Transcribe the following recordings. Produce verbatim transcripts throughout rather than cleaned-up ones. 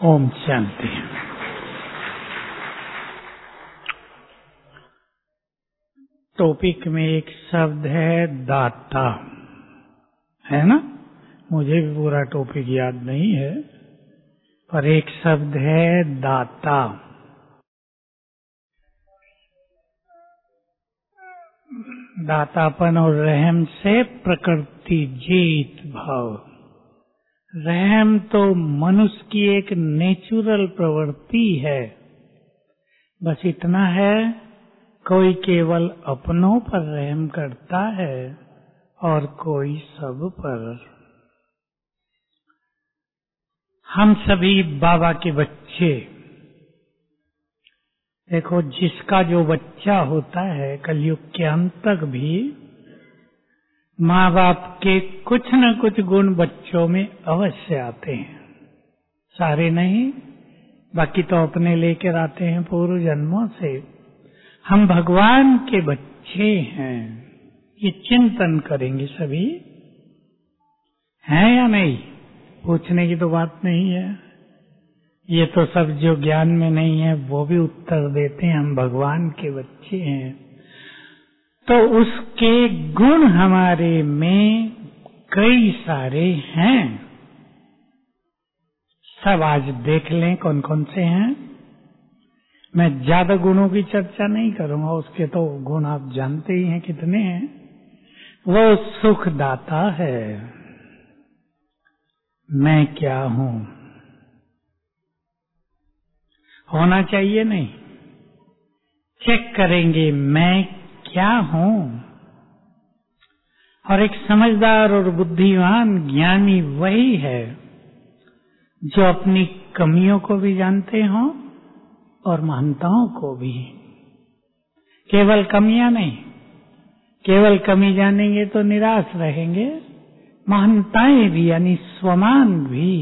Om Shanti. Topic में एक शब्द है दाता, है ना? मुझे भी पूरा टॉपिक याद नहीं है, पर एक शब्द है दाता। दातापन और रहम से प्रकृति जीत भाव। रहम तो मनुष्य की एक नेचुरल प्रवृत्ति है, बस इतना है, कोई केवल अपनों पर रहम करता है और कोई सब पर। हम सभी बाबा के बच्चे। देखो, जिसका जो बच्चा होता है कलयुग के अंत तक भी माँ बाप के कुछ न कुछ गुण बच्चों में अवश्य आते हैं। सारे नहीं, बाकी तो अपने लेकर आते हैं पूर्व जन्मों से। हम भगवान के बच्चे हैं, ये चिंतन करेंगे सभी। हैं या नहीं? पूछने की तो बात नहीं है। ये तो सब जो ज्ञान में नहीं है वो भी उत्तर देते हैं, हम भगवान के बच्चे हैं। तो उसके गुण हमारे में कई सारे हैं। सब आज देख लें कौन कौन से हैं। मैं ज्यादा गुणों की चर्चा नहीं करूंगा, उसके तो गुण आप जानते ही हैं कितने हैं। वो सुखदाता है। मैं क्या हूं? होना चाहिए नहीं? चेक करेंगे मैं क्या हूं। और एक समझदार और बुद्धिमान ज्ञानी वही है जो अपनी कमियों को भी जानते हो और महानताओं को भी। केवल कमियां नहीं, केवल कमी जानेंगे तो निराश रहेंगे। महानताएं भी यानी स्वमान भी।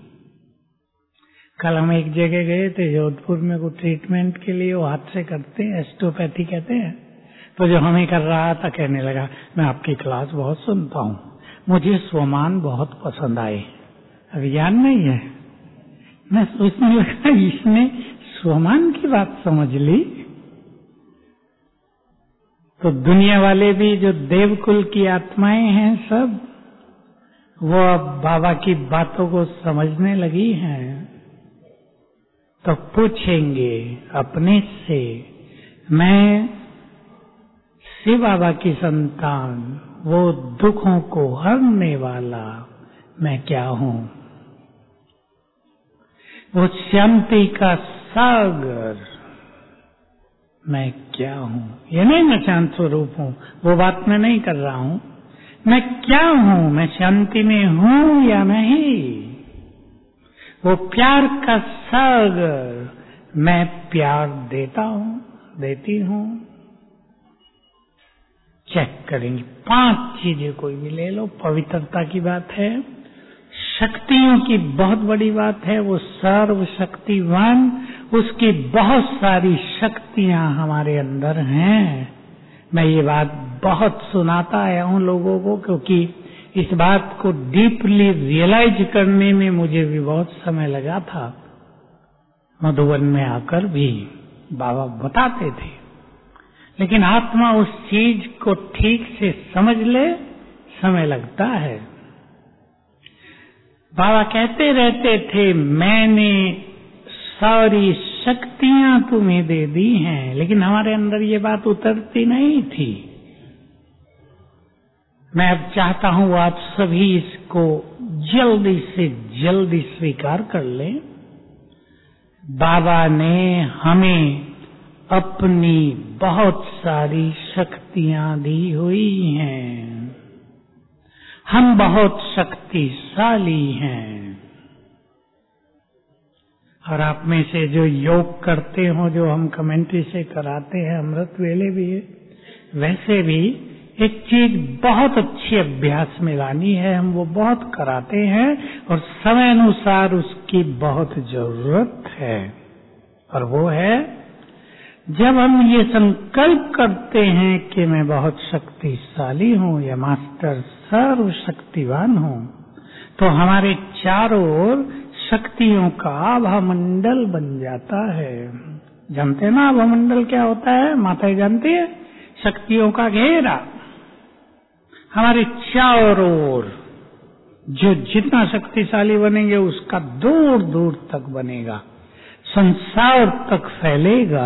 कल हम एक जगह गए थे जोधपुर में, को ट्रीटमेंट के लिए, वो हाथ से करते हैं, एस्टोपैथी कहते हैं। तो जो हमें कर रहा था कहने लगा, मैं आपकी क्लास बहुत सुनता हूँ, मुझे स्वमान बहुत पसंद आए। अब ज्ञान नहीं है। मैं सोचने लगा इसने स्वमान की बात समझ ली। तो दुनिया वाले भी जो देवकुल की आत्माएं हैं सब, वो अब बाबा की बातों को समझने लगी हैं। तो पूछेंगे अपने से, मैं शिव बाबा की संतान, वो दुखों को हरने वाला मैं क्या हूं? वो शांति का सागर मैं क्या हूं? ये नहीं मैं शांत स्वरूप हूं, वो बात मैं नहीं कर रहा हूं। मैं क्या हूं? मैं शांति में हूं या नहीं? वो प्यार का सागर, मैं प्यार देता हूं, देती हूं। चेक करेंगे। पांच चीजें कोई भी ले लो। पवित्रता की बात है, शक्तियों की बहुत बड़ी बात है, वो सर्वशक्तिवान, उसकी बहुत सारी शक्तियां हमारे अंदर हैं। मैं ये बात बहुत सुनाता आया हूं लोगों को, क्योंकि इस बात को डीपली रियलाइज करने में मुझे भी बहुत समय लगा था। मधुबन में आकर भी बाबा बताते थे, लेकिन आत्मा उस चीज को ठीक से समझ ले, समय लगता है। बाबा कहते रहते थे, मैंने सारी शक्तियां तुम्हें दे दी हैं, लेकिन हमारे अंदर ये बात उतरती नहीं थी। मैं अब चाहता हूं आप सभी इसको जल्दी से जल्दी स्वीकार कर लें। बाबा ने हमें अपनी बहुत सारी शक्तियां दी हुई हैं। हम बहुत शक्तिशाली हैं। और आप में से जो योग करते हो, जो हम कमेंट्री से कराते हैं, अमृत वेले भी है, वैसे भी एक चीज बहुत अच्छी अभ्यास में लानी है, हम वो बहुत कराते हैं और समय अनुसार उसकी बहुत जरूरत है। और वो है, जब हम ये संकल्प करते हैं कि मैं बहुत शक्तिशाली हूँ या मास्टर सर्वशक्तिवान हूँ, तो हमारे चारों ओर शक्तियों का आभामंडल बन जाता है। जानते हैं ना आभामंडल क्या होता है? माताएं जानती है? शक्तियों का घेरा हमारे चारों ओर, जो जितना शक्तिशाली बनेंगे उसका दूर दूर तक बनेगा, संसार तक फैलेगा।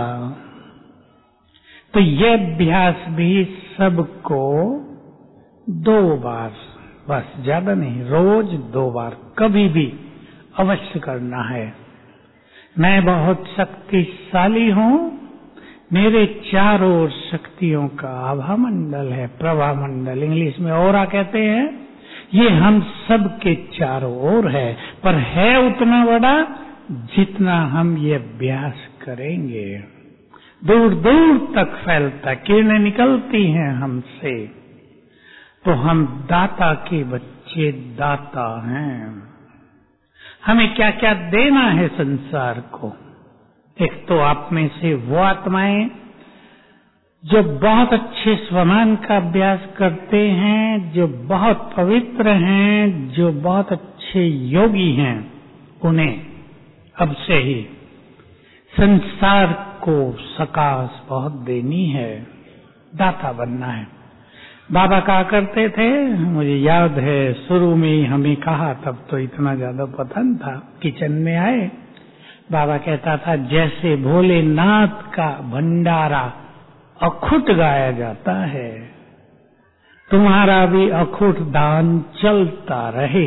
तो यह अभ्यास भी सबको दो बार, बस ज्यादा नहीं, रोज दो बार कभी भी अवश्य करना है। मैं बहुत शक्तिशाली हूँ, मेरे चारों ओर शक्तियों का आभा मंडल है, प्रभा मंडल इंग्लिश में ओरा कहते हैं। ये हम सब के चारों ओर है, पर है उतना बड़ा जितना हम ये अभ्यास करेंगे। दूर दूर तक फैलता, किरणें निकलती हैं हमसे। तो हम दाता के बच्चे दाता हैं। हमें क्या क्या देना है संसार को? एक तो आप में से वो आत्माएं जो बहुत अच्छे स्वमान का अभ्यास करते हैं, जो बहुत पवित्र हैं, जो बहुत अच्छे योगी हैं, उन्हें अब से ही संसार को सकाश बहुत देनी है, दाता बनना है। बाबा कहा करते थे, मुझे याद है शुरू में ही हमें कहा, तब तो इतना ज्यादा पता न था। किचन में आए, बाबा कहता था जैसे भोलेनाथ का भंडारा अखुट गाया जाता है, तुम्हारा भी अखुट दान चलता रहे।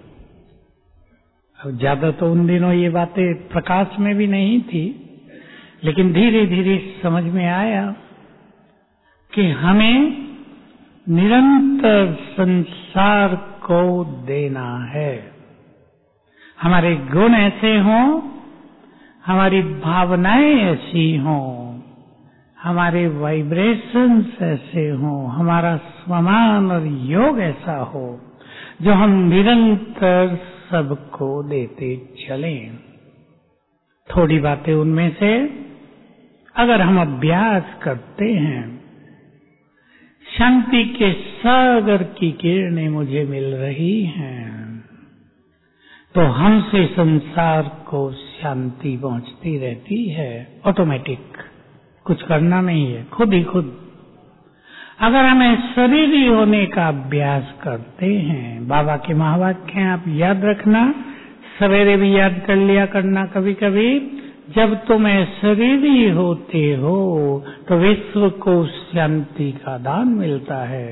अब ज्यादा तो उन दिनों ये बातें प्रकाश में भी नहीं थी, लेकिन धीरे धीरे समझ में आया कि हमें निरंतर संसार को देना है। हमारे गुण ऐसे हों, हमारी भावनाएं ऐसी हों, हमारे वाइब्रेशंस ऐसे हों, हमारा स्वमान और योग ऐसा हो जो हम निरंतर सबको देते चलें। थोड़ी बातें उनमें से अगर हम अभ्यास करते हैं, शांति के सागर की किरणें मुझे मिल रही हैं, तो हमसे संसार को शांति पहुंचती रहती है ऑटोमेटिक। कुछ करना नहीं है, खुद ही खुद। अगर हमें शरीरी होने का अभ्यास करते हैं, बाबा के महावाक्य हैं, आप याद रखना, सवेरे भी याद कर लिया करना कभी कभी। जब तुम शरीरी होते हो तो विश्व को शांति का दान मिलता है,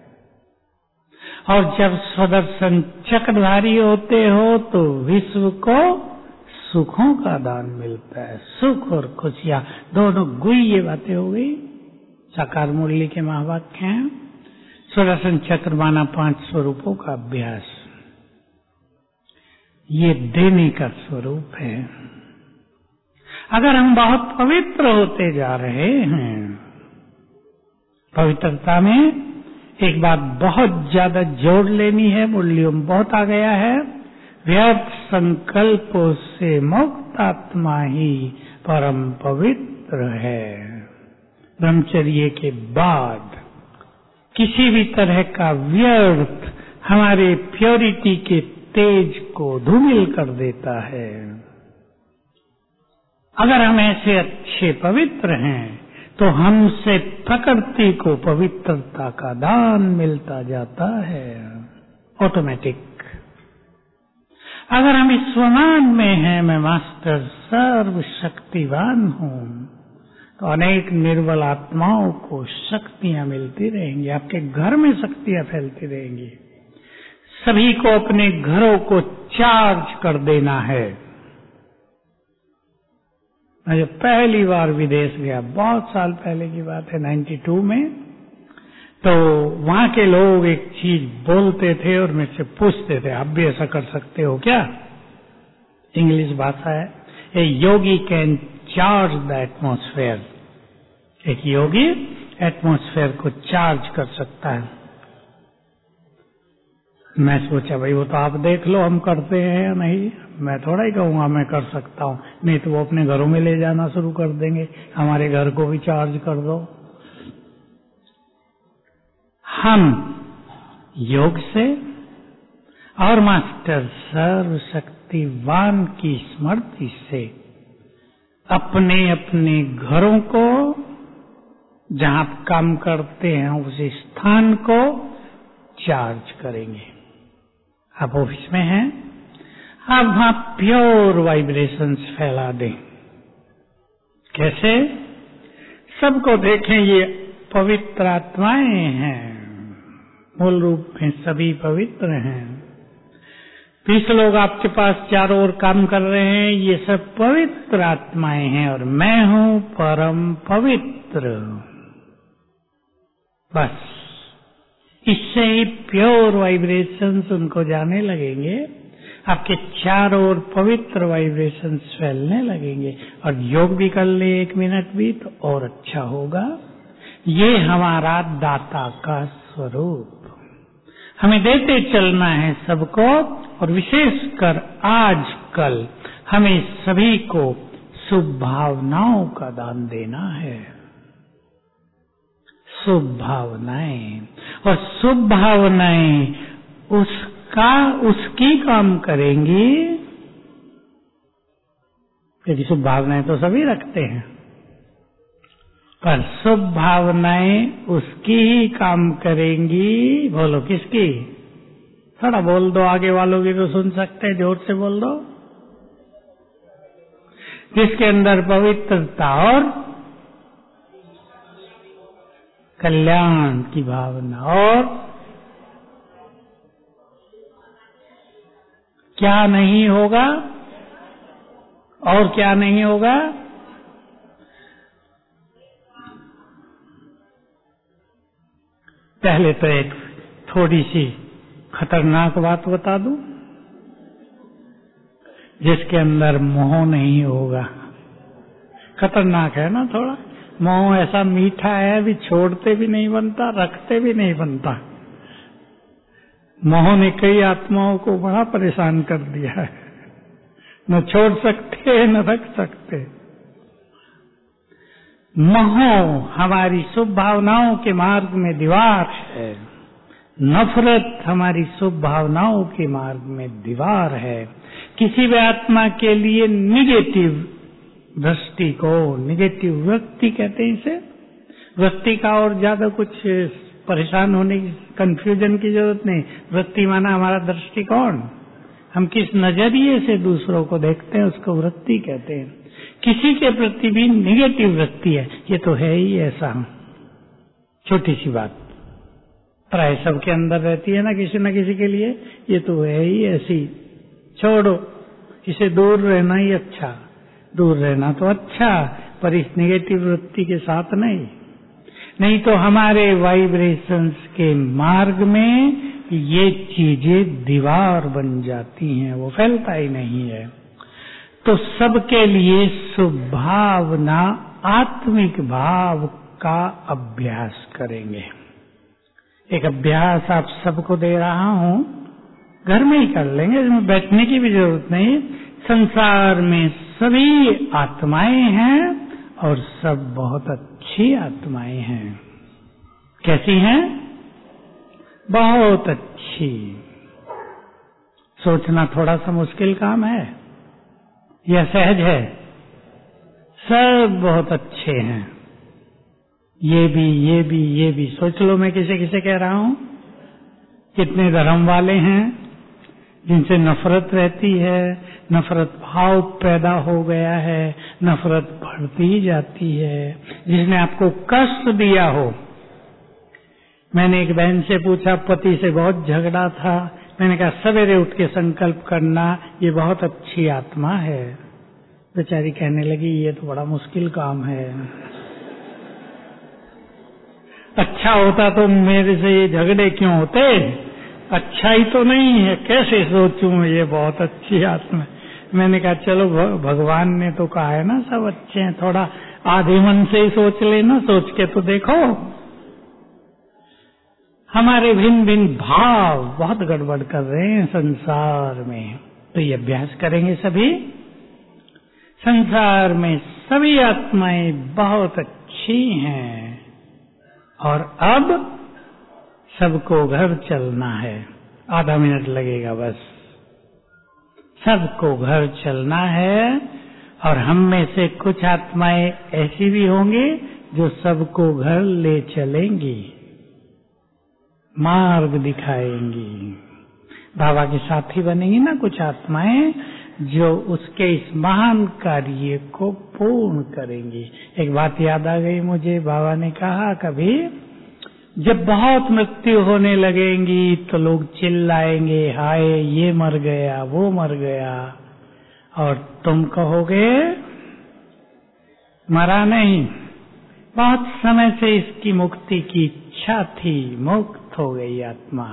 और जब स्वदर्शन चक्रधारी होते हो तो विश्व को सुखों का दान मिलता है। सुख और खुशियां दोनों गुई, ये बातें हो गई। साकार मुरली के महावाक्य हैं। स्वदर्शन चक्र माना पांच स्वरूपों का अभ्यास, ये देने का स्वरूप है। अगर हम बहुत पवित्र होते जा रहे हैं, पवित्रता में एक बात बहुत ज्यादा जोड़ लेनी है, मुरलियों में बहुत आ गया है, व्यर्थ संकल्पों से मुक्त आत्मा ही परम पवित्र है। ब्रह्मचर्य के बाद किसी भी तरह का व्यर्थ हमारे प्योरिटी के तेज को धूमिल कर देता है। अगर हम ऐसे अच्छे पवित्र हैं तो हमसे प्रकृति को पवित्रता का दान मिलता जाता है ऑटोमेटिक। अगर हम इस स्वमान में हैं, मैं मास्टर सर्व शक्तिवान हूँ, तो अनेक निर्बल आत्माओं को शक्तियां मिलती रहेंगी, आपके घर में शक्तियां फैलती रहेंगी। सभी को अपने घरों को चार्ज कर देना है। मैं जब पहली बार विदेश गया, बहुत साल पहले की बात है, बानवे में, तो वहां के लोग एक चीज बोलते थे और मुझसे पूछते थे, आप भी ऐसा कर सकते हो क्या? इंग्लिश भाषा है। A yogi can charge the atmosphere. एक योगी एटमॉस्फेयर को चार्ज कर सकता है। मैं सोचा भाई वो तो आप देख लो हम करते हैं या नहीं, मैं थोड़ा ही कहूंगा मैं कर सकता हूँ, नहीं तो वो अपने घरों में ले जाना शुरू कर देंगे, हमारे घर को भी चार्ज कर दो। हम योग से और मास्टर सर्व शक्तिवान की स्मृति से अपने अपने घरों को, जहां आप काम करते हैं उस स्थान को चार्ज करेंगे। आप ऑफिस में हैं, आप वहां प्योर वाइब्रेशंस फैला दें। कैसे? सबको देखें ये पवित्र आत्माएं हैं, मूल रूप में सभी पवित्र हैं। बीस लोग आपके पास चारों ओर काम कर रहे हैं, ये सब पवित्र आत्माएं हैं और मैं हूं परम पवित्र। बस इससे ही प्योर वाइब्रेशंस उनको जाने लगेंगे, आपके चारों ओर पवित्र वाइब्रेशंस फैलने लगेंगे। और योग भी कर ले एक मिनट भी तो और अच्छा होगा। ये हमारा दाता का स्वरूप, हमें देते चलना है सबको, और विशेषकर आज कल हमें सभी को शुभ भावनाओं का दान देना है। शुभ भावनाएं, और शुभ भावनाएं उसका उसकी काम करेंगी, क्योंकि शुभ भावनाएं तो सभी रखते हैं, पर शुभ भावनाएं उसकी ही काम करेंगी। बोलो किसकी? थोड़ा बोल दो, आगे वालों की तो सुन सकते हैं, जोर से बोल दो। जिसके अंदर पवित्रता और कल्याण की भावना, और क्या नहीं होगा? और क्या नहीं होगा? पहले तो एक थोड़ी सी खतरनाक बात बता दूं, जिसके अंदर मोह नहीं होगा। खतरनाक है ना थोड़ा? मोह ऐसा मीठा है, भी छोड़ते भी नहीं बनता, रखते भी नहीं बनता। मोह ने कई आत्माओं को बड़ा परेशान कर दिया है, न छोड़ सकते न रख सकते। मोह हमारी शुभ भावनाओं के मार्ग में दीवार है, नफरत हमारी शुभ भावनाओं के मार्ग में दीवार है। किसी भी आत्मा के लिए निगेटिव दृष्टिकोण, निगेटिव वृत्ति कहते हैं इसे, वृत्ति का और ज्यादा कुछ परेशान होने की, कंफ्यूजन की जरूरत नहीं। वृत्ति माना हमारा दृष्टिकोण, हम किस नजरिए से दूसरों को देखते हैं उसको वृत्ति कहते हैं। किसी के प्रति भी निगेटिव वृत्ति है, ये तो है ही ऐसा, छोटी सी बात प्राय सबके अंदर रहती है ना, किसी न किसी के लिए, ये तो है ही ऐसी, छोड़ो, इसे दूर रहना ही अच्छा। दूर रहना तो अच्छा, पर इस निगेटिव वृत्ति के साथ नहीं। नहीं तो हमारे वाइब्रेशंस के मार्ग में ये चीजें दीवार बन जाती हैं, वो फैलता ही नहीं है। तो सबके लिए शुभ भावना, आत्मिक भाव का अभ्यास करेंगे। एक अभ्यास आप सबको दे रहा हूं, घर में ही कर लेंगे, इसमें बैठने की भी जरूरत नहीं। संसार में सभी आत्माएं हैं और सब बहुत अच्छी आत्माएं हैं। कैसी हैं? बहुत अच्छी। सोचना थोड़ा सा मुश्किल काम है या सहज है? सब बहुत अच्छे हैं, ये भी ये भी ये भी। सोच लो मैं किसे किसे कह रहा हूं। कितने धर्म वाले हैं जिनसे नफरत रहती है, नफरत भाव पैदा हो गया है, नफरत बढ़ती ही जाती है। जिसने आपको कष्ट दिया हो, मैंने एक बहन से पूछा, पति से बहुत झगड़ा था, मैंने कहा सवेरे उठ के संकल्प करना, ये बहुत अच्छी आत्मा है। बेचारी कहने लगी ये तो बड़ा मुश्किल काम है। अच्छा होता तो मेरे से ये झगड़े क्यों होते? अच्छा ही तो नहीं है, कैसे सोचूं ये बहुत अच्छी आत्मा। मैंने कहा चलो भगवान ने तो कहा है ना सब अच्छे हैं, थोड़ा आधे मन से ही सोच लेना, सोच के तो देखो। हमारे भिन्न भिन्न भाव बहुत गड़बड़ कर रहे हैं संसार में, तो ये अभ्यास करेंगे सभी। संसार में सभी आत्माएं बहुत अच्छी हैं और अब सबको घर चलना है। आधा मिनट लगेगा बस। सबको घर चलना है, और हम में से कुछ आत्माएं ऐसी भी होंगी जो सबको घर ले चलेंगी, मार्ग दिखाएंगी। बाबा के साथी बनेंगी ना कुछ आत्माएं जो उसके इस महान कार्य को पूर्ण करेंगी। एक बात याद आ गई मुझे, बाबा ने कहा कभी जब बहुत मृत्यु होने लगेंगी तो लोग चिल्लाएंगे, हाय ये मर गया वो मर गया, और तुम कहोगे मरा नहीं, बहुत समय से इसकी मुक्ति की इच्छा थी, मुक्त हो गई आत्मा।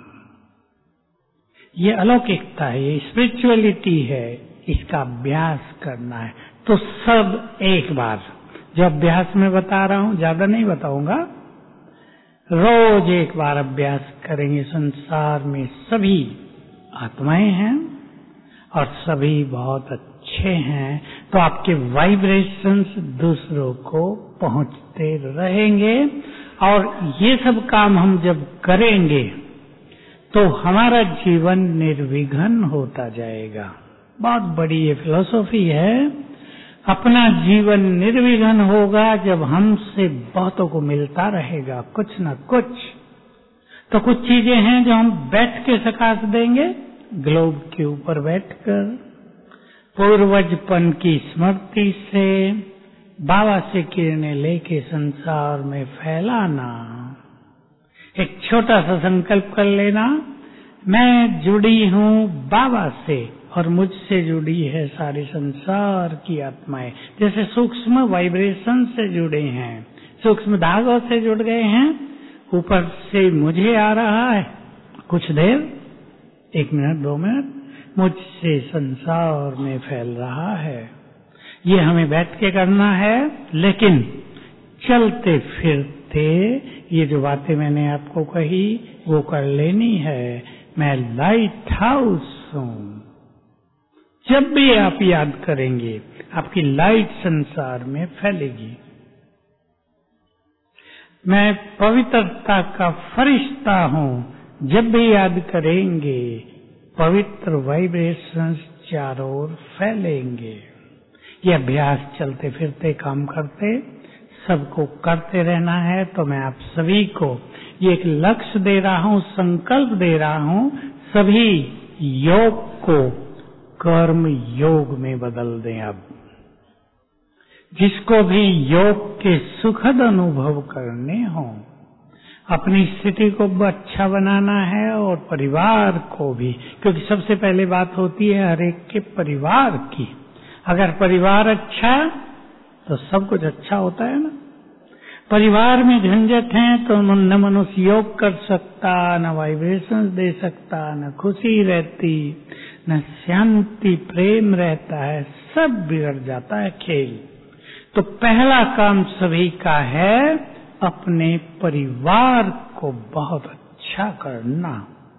ये अलौकिकता है, ये स्पिरिचुअलिटी है, इसका अभ्यास करना है। तो सब एक बार, जो अभ्यास में बता रहा हूं ज्यादा नहीं बताऊंगा, रोज एक बार अभ्यास करेंगे। संसार में सभी आत्माएं हैं और सभी बहुत अच्छे हैं, तो आपके वाइब्रेशंस दूसरों को पहुंचते रहेंगे। और ये सब काम हम जब करेंगे तो हमारा जीवन निर्विघ्न होता जाएगा। बहुत बड़ी ये फिलॉसफी है। अपना जीवन निर्विघ्न होगा जब हमसे बहुतों को मिलता रहेगा कुछ न कुछ। तो कुछ चीजें हैं जो हम बैठ के सकाश देंगे, ग्लोब के ऊपर बैठकर पूर्वजपन की स्मृति से बाबा से किरणें लेके संसार में फैलाना। एक छोटा सा संकल्प कर लेना, मैं जुड़ी हूँ बाबा से और मुझसे जुड़ी है सारे संसार की आत्माएं। जैसे सूक्ष्म वाइब्रेशन से जुड़े हैं, सूक्ष्म धागों से जुड़ गए हैं, ऊपर से मुझे आ रहा है कुछ देर, एक मिनट दो मिनट, मुझसे संसार में फैल रहा है। ये हमें बैठ के करना है, लेकिन चलते फिरते ये जो बातें मैंने आपको कही वो कर लेनी है। मैं लाइट हाउस हूँ। जब भी आप याद करेंगे आपकी लाइट संसार में फैलेगी। मैं पवित्रता का फरिश्ता हूँ, जब भी याद करेंगे पवित्र वाइब्रेशंस चारों ओर फैलेंगे। ये अभ्यास चलते फिरते काम करते सबको करते रहना है। तो मैं आप सभी को ये एक लक्ष्य दे रहा हूँ, संकल्प दे रहा हूँ, सभी योग को कर्म योग में बदल दें। अब जिसको भी योग के सुखद अनुभव करने हों, अपनी स्थिति को अच्छा बनाना है और परिवार को भी, क्योंकि सबसे पहले बात होती है हर एक के परिवार की। अगर परिवार अच्छा तो सब कुछ अच्छा होता है ना। परिवार में झंझट है तो न मनुष्य योग कर सकता, न वाइब्रेशंस दे सकता, न खुशी रहती, न शांति प्रेम रहता है, सब बिगड़ जाता है खेल। तो पहला काम सभी का है अपने परिवार को बहुत अच्छा करना।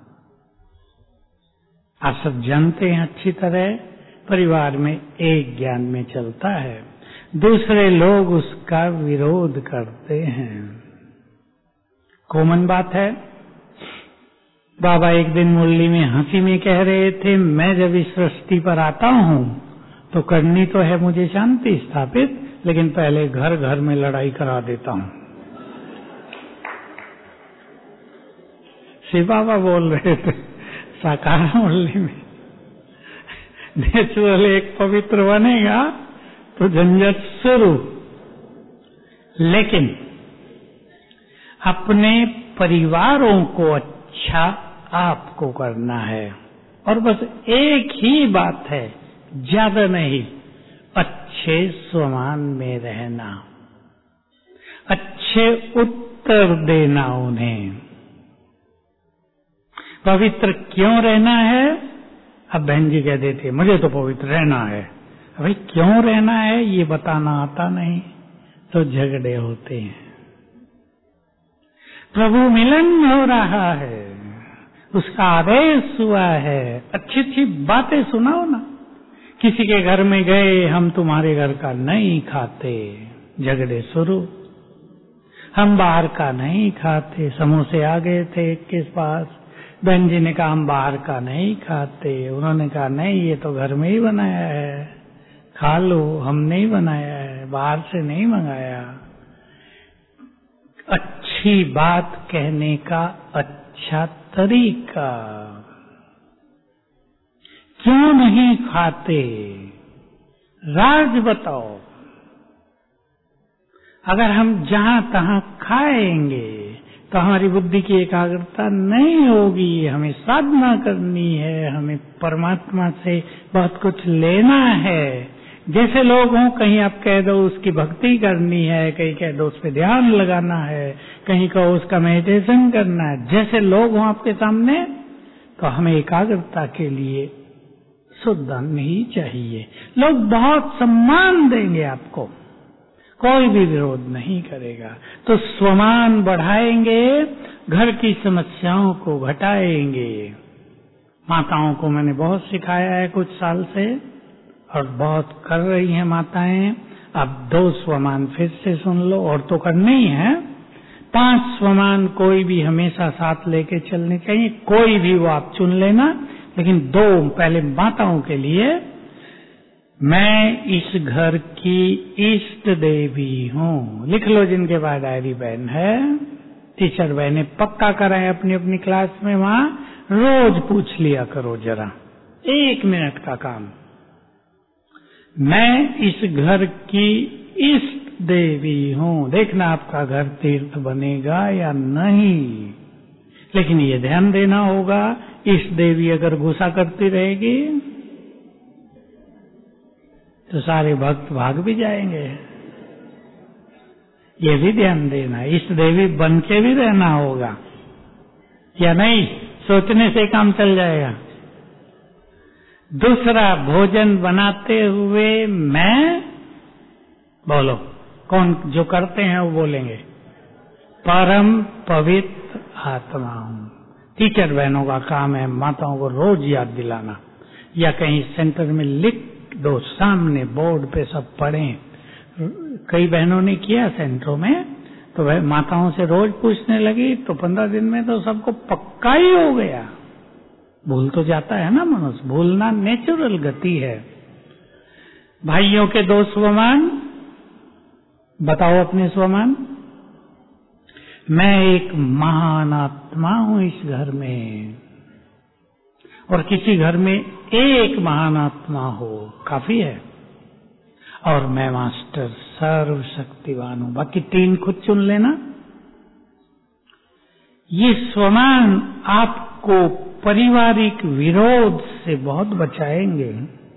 आप सब जानते हैं अच्छी तरह, परिवार में एक ज्ञान में चलता है, दूसरे लोग उसका विरोध करते हैं। कॉमन बात है। बाबा एक दिन मुरली में हंसी में कह रहे थे, मैं जब इस सृष्टि पर आता हूँ तो करनी तो है मुझे शांति स्थापित, लेकिन पहले घर घर में लड़ाई करा देता हूँ। शिव बाबा बोल रहे थे साकार मुरली में, नेचुरल एक पवित्र बनेगा तो झंझट शुरू। लेकिन अपने परिवारों को अच्छा आपको करना है, और बस एक ही बात है, ज्यादा नहीं, अच्छे स्वमान में रहना, अच्छे उत्तर देना उन्हें। पवित्र क्यों रहना है? अब बहन जी कह देते मुझे तो पवित्र रहना है। भाई क्यों रहना है ये बताना आता नहीं तो झगड़े होते हैं। प्रभु मिलन हो रहा है, उसका आदेश हुआ है, अच्छी अच्छी बातें सुनाओ ना। किसी के घर में गए, हम तुम्हारे घर का नहीं खाते, झगड़े शुरू। हम बाहर का नहीं खाते, समोसे आ गए थे एक के पास, बहन जी ने कहा हम बाहर का नहीं खाते। उन्होंने कहा नहीं, ये तो घर में ही बनाया है, खा लो, हम नहीं बनाया है, बाहर से नहीं मंगाया। अच्छी बात कहने का अच्छा तरीका। क्यों नहीं खाते, राज बताओ। अगर हम जहां तहां खाएंगे तो हमारी बुद्धि की एकाग्रता नहीं होगी। हमें साधना करनी है, हमें परमात्मा से बहुत कुछ लेना है। जैसे लोग हों, कहीं आप कह दो उसकी भक्ति करनी है, कहीं कह दो उस पर ध्यान लगाना है, कहीं कहो उसका मेडिटेशन करना है। जैसे लोग हों आपके सामने, तो हमें एकाग्रता के लिए शुद्ध अन्न ही चाहिए। लोग बहुत सम्मान देंगे आपको, कोई भी विरोध नहीं करेगा। तो स्वमान बढ़ाएंगे, घर की समस्याओं को घटाएंगे। माताओं को मैंने बहुत सिखाया है कुछ साल से, और बहुत कर रही हैं माताएं। अब दो स्वमान फिर से सुन लो, और तो करने ही है। पांच स्वमान कोई भी हमेशा साथ लेके चलने चाहिए, कोई भी वो आप चुन लेना, लेकिन दो पहले माताओं के लिए। मैं इस घर की इष्ट देवी हूँ। लिख लो जिनके पास डायरी पेन है। टीचर बहने पक्का कराए अपनी अपनी क्लास में, वहां रोज पूछ लिया करो जरा, एक मिनट का काम। मैं इस घर की इष्ट देवी हूँ। देखना आपका घर तीर्थ बनेगा या नहीं, लेकिन ये ध्यान देना होगा, इष्ट देवी अगर गुस्सा करती रहेगी तो सारे भक्त भाग भी जाएंगे। ये भी ध्यान देना, इष्ट देवी बन के भी रहना होगा, या नहीं सोचने से काम चल जाएगा। दूसरा, भोजन बनाते हुए मैं, बोलो कौन जो करते हैं वो बोलेंगे, परम पवित्र आत्मा हूं। टीचर बहनों का काम है माताओं को रोज याद दिलाना, या कहीं सेंटर में लिख दो, सामने बोर्ड पे सब पढ़ें। कई बहनों ने किया सेंटरों में, तो वह माताओं से रोज पूछने लगी, तो पंद्रह दिन में तो सबको पक्का ही हो गया। भूल तो जाता है ना मनुष्य, भूलना नेचुरल गति है। भाइयों के दो स्वमान बताओ, अपने स्वमान। मैं एक महान आत्मा हूं इस घर में, और किसी घर में एक महान आत्मा हो काफी है। और मैं मास्टर सर्वशक्तिवान हूं, बाकी तीन खुद चुन लेना। ये स्वमान आपको पारिवारिक विरोध से बहुत बचाएंगे।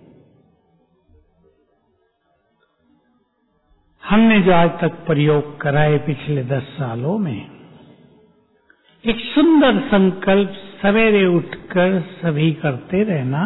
हमने जो आज तक प्रयोग कराए पिछले दस सालों में, एक सुंदर संकल्प सवेरे उठकर सभी करते रहना।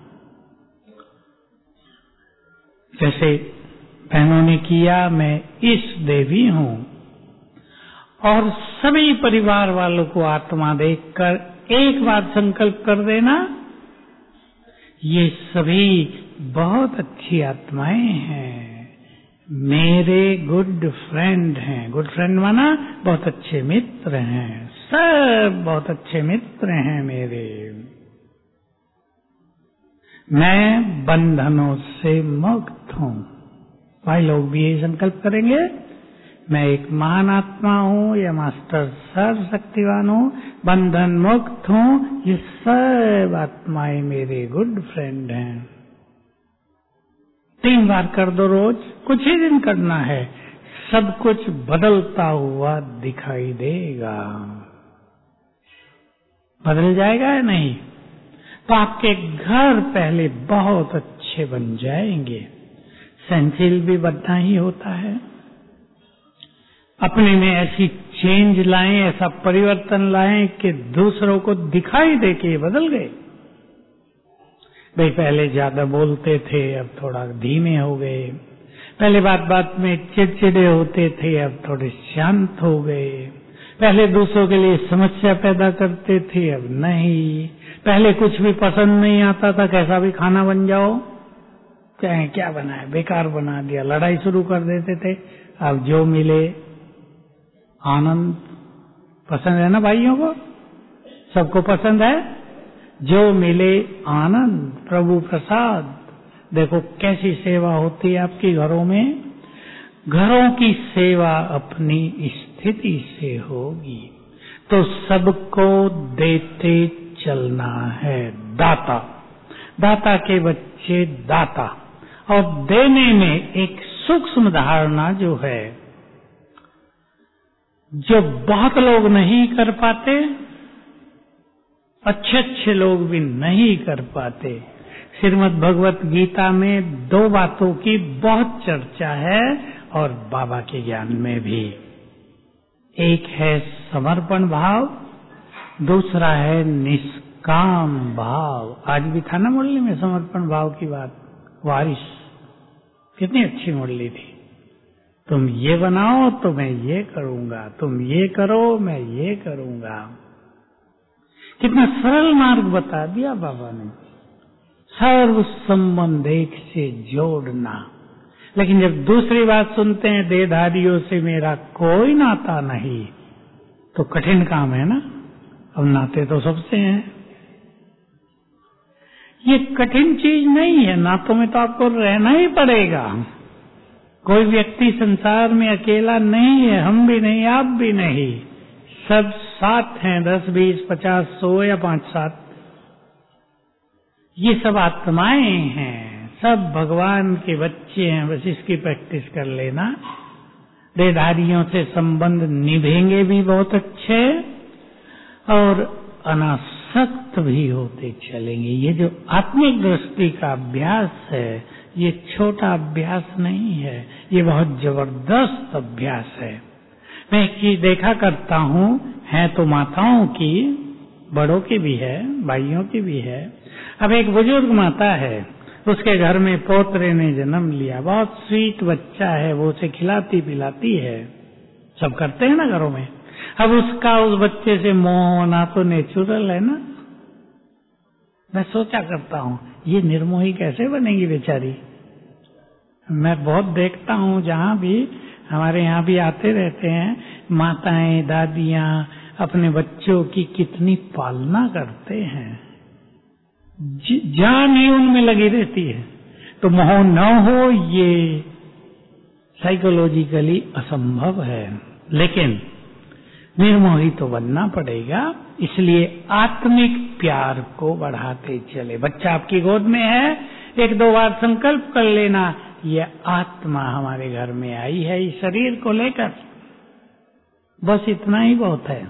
जैसे बहनों ने किया, मैं इस देवी हूं, और सभी परिवार वालों को आत्मा देखकर एक बार संकल्प कर देना, ये सभी बहुत अच्छी आत्माएं हैं, मेरे गुड फ्रेंड हैं। गुड फ्रेंड माना बहुत अच्छे मित्र हैं, सब बहुत अच्छे मित्र हैं मेरे। मैं बंधनों से मुक्त हूं। भाई लोग भी यही संकल्प करेंगे, मैं एक महान आत्मा हूं, या मास्टर सर्वशक्तिवान हूं, बंधन मुक्त हूं, ये सब आत्माएं मेरे गुड फ्रेंड हैं। तीन बार कर दो रोज, कुछ ही दिन करना है, सब कुछ बदलता हुआ दिखाई देगा। बदल जाएगा या नहीं? तो आपके घर पहले बहुत अच्छे बन जाएंगे। सहनशील भी बनना ही होता है। अपने में ऐसी चेंज लाएं, ऐसा परिवर्तन लाएं कि दूसरों को दिखाई दे कि ये बदल गए। भाई पहले ज्यादा बोलते थे, अब थोड़ा धीमे हो गए। पहले बात बात में चिड़चिड़े होते थे, अब थोड़े शांत हो गए। पहले दूसरों के लिए समस्या पैदा करते थे, अब नहीं। पहले कुछ भी पसंद नहीं आता था, कैसा भी खाना बन जाओ, चाहे क्या बनाए, बेकार बना दिया, लड़ाई शुरू कर देते थे। अब जो मिले आनंद। पसंद है ना भाइयों को? सबको पसंद है? जो मिले आनंद, प्रभु प्रसाद। देखो कैसी सेवा होती है आपके घरों में। घरों की सेवा अपनी स्थिति से होगी तो सबको देते चलना है। दाता, दाता के बच्चे दाता। और देने में एक सूक्ष्म धारणा जो है, जो बहुत लोग नहीं कर पाते, अच्छे अच्छे लोग भी नहीं कर पाते। श्रीमद् भगवत गीता में दो बातों की बहुत चर्चा है और बाबा के ज्ञान में भी। एक है समर्पण भाव, दूसरा है निष्काम भाव। आज भी था ना मुरली में समर्पण भाव की बात। वारिस कितनी अच्छी मुरली थी। तुम ये बनाओ तो मैं ये करूंगा, तुम ये करो मैं ये करूंगा। कितना सरल मार्ग बता दिया बाबा ने। सर्व संबंध एक से जोड़ना। लेकिन जब दूसरी बात सुनते हैं देहधारियों से मेरा कोई नाता नहीं, तो कठिन काम है ना। अब नाते तो सबसे हैं। ये कठिन चीज नहीं है। नातों में तो आपको रहना ही पड़ेगा। कोई व्यक्ति संसार में अकेला नहीं है। हम भी नहीं, आप भी नहीं, सब साथ हैं। दस बीस पचास सौ या पांच सात, ये सब आत्माएं हैं, सब भगवान के बच्चे हैं। बस इसकी प्रैक्टिस कर लेना। देहधारियों से संबंध निभेंगे भी बहुत अच्छे और अनासक्त भी होते चलेंगे। ये जो आत्मिक दृष्टि का अभ्यास है, ये छोटा अभ्यास नहीं है, ये बहुत जबरदस्त अभ्यास है। मैं एक चीज देखा करता हूँ, है तो माताओं की, बड़ों की भी है, भाइयों की भी है। अब एक बुजुर्ग माता है, उसके घर में पोतरे ने जन्म लिया, बहुत स्वीट बच्चा है, वो उसे खिलाती पिलाती है, सब करते हैं ना घरों में। अब उसका उस बच्चे से मोह होना तो नेचुरल है ना। मैं सोचा करता हूँ ये निर्मोही कैसे बनेगी बेचारी। मैं बहुत देखता हूँ, जहाँ भी हमारे यहाँ भी आते रहते हैं, माताएं दादियाँ अपने बच्चों की कितनी पालना करते हैं, जान ही उनमें लगी रहती है। तो मोह न हो ये साइकोलॉजिकली असंभव है, लेकिन निर्मोही तो बनना पड़ेगा। इसलिए आत्मिक प्यार को बढ़ाते चले। बच्चा आपकी गोद में है, एक दो बार संकल्प कर लेना, ये आत्मा हमारे घर में आई है इस शरीर को लेकर, बस इतना ही बहुत है।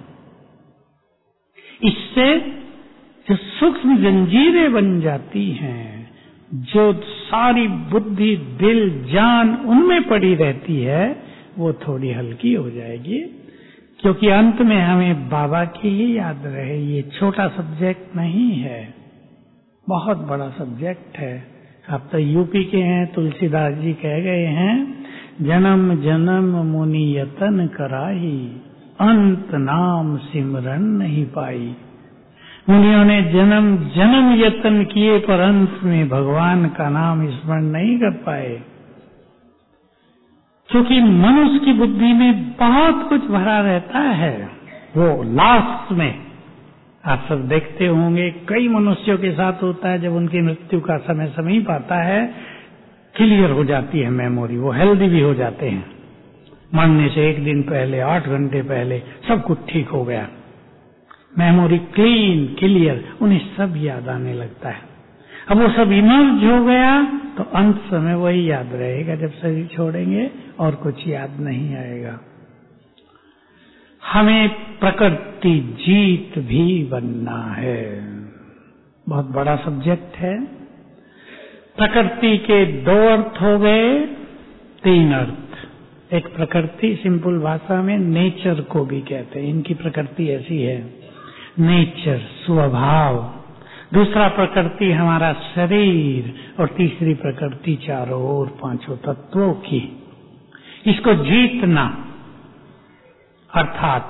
इससे जो सूक्ष्म जंजीरें बन जाती हैं, जो सारी बुद्धि दिल जान उनमें पड़ी रहती है, वो थोड़ी हल्की हो जाएगी। क्योंकि अंत में हमें बाबा की ही याद रहे। ये छोटा सब्जेक्ट नहीं है, बहुत बड़ा सब्जेक्ट है। आप तो यूपी के हैं, तुलसीदास जी कह गए हैं, जन्म जन्म मुनि यतन कराही, अंत नाम सिमरन नहीं पाई। मुनियों ने जन्म जन्म यतन किए, पर अंत में भगवान का नाम स्मरण नहीं कर पाए। क्योंकि मनुष्य की बुद्धि में बहुत कुछ भरा रहता है, वो लास्ट में आप सब देखते होंगे, कई मनुष्यों के साथ होता है, जब उनकी मृत्यु का समय समीप आता है, क्लियर हो जाती है मेमोरी, वो हेल्दी भी हो जाते हैं। मरने से एक दिन पहले, आठ घंटे पहले सब कुछ ठीक हो गया, मेमोरी क्लीन क्लियर, उन्हें सब याद आने लगता है। अब वो सब इमर्ज हो गया तो अंत समय वही याद रहेगा, जब शरीर छोड़ेंगे और कुछ याद नहीं आएगा। हमें प्रकृति जीत भी बनना है, बहुत बड़ा सब्जेक्ट है। प्रकृति के दो अर्थ हो गए, तीन अर्थ। एक प्रकृति सिंपल भाषा में नेचर को भी कहते हैं, इनकी प्रकृति ऐसी है, नेचर स्वभाव। दूसरा प्रकृति हमारा शरीर, और तीसरी प्रकृति चारों ओर पांचों तत्वों की। इसको जीतना अर्थात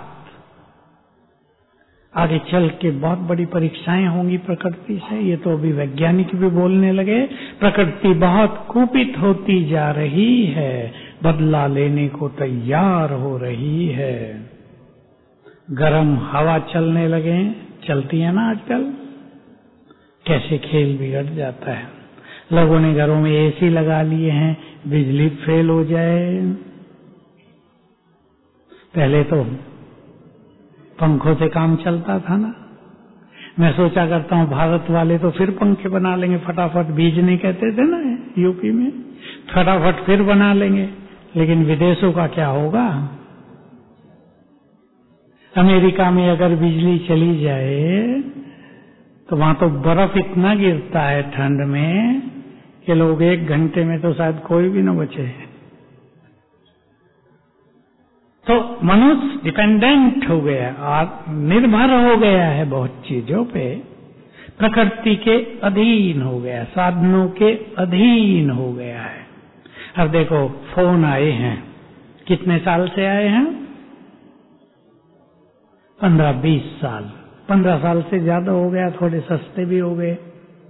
आगे चल के बहुत बड़ी परीक्षाएं होंगी प्रकृति से। ये तो अभी वैज्ञानिक भी बोलने लगे, प्रकृति बहुत कुपित होती जा रही है, बदला लेने को तैयार हो रही है। गर्म हवा चलने लगे, चलती है ना आजकल, कैसे खेल बिगड़ जाता है। लोगों ने घरों में एसी लगा लिए हैं, बिजली फेल हो जाए। पहले तो पंखों से काम चलता था ना। मैं सोचा करता हूँ भारत वाले तो फिर पंखे बना लेंगे फटाफट, बीज नहीं कहते थे ना यूपी में, फटाफट फिर बना लेंगे। लेकिन विदेशों का क्या होगा? अमेरिका में अगर बिजली चली जाए तो वहां तो बर्फ इतना गिरता है ठंड में कि लोग एक घंटे में तो शायद कोई भी न बचे। तो मनुष्य डिपेंडेंट हो गया और निर्भर हो गया है बहुत चीजों पे, प्रकृति के अधीन हो गया, साधनों के अधीन हो गया है। अब देखो फोन आए हैं, कितने साल से आए हैं? पंद्रह बीस साल, पंद्रह साल से ज्यादा हो गया, थोड़े सस्ते भी हो गए।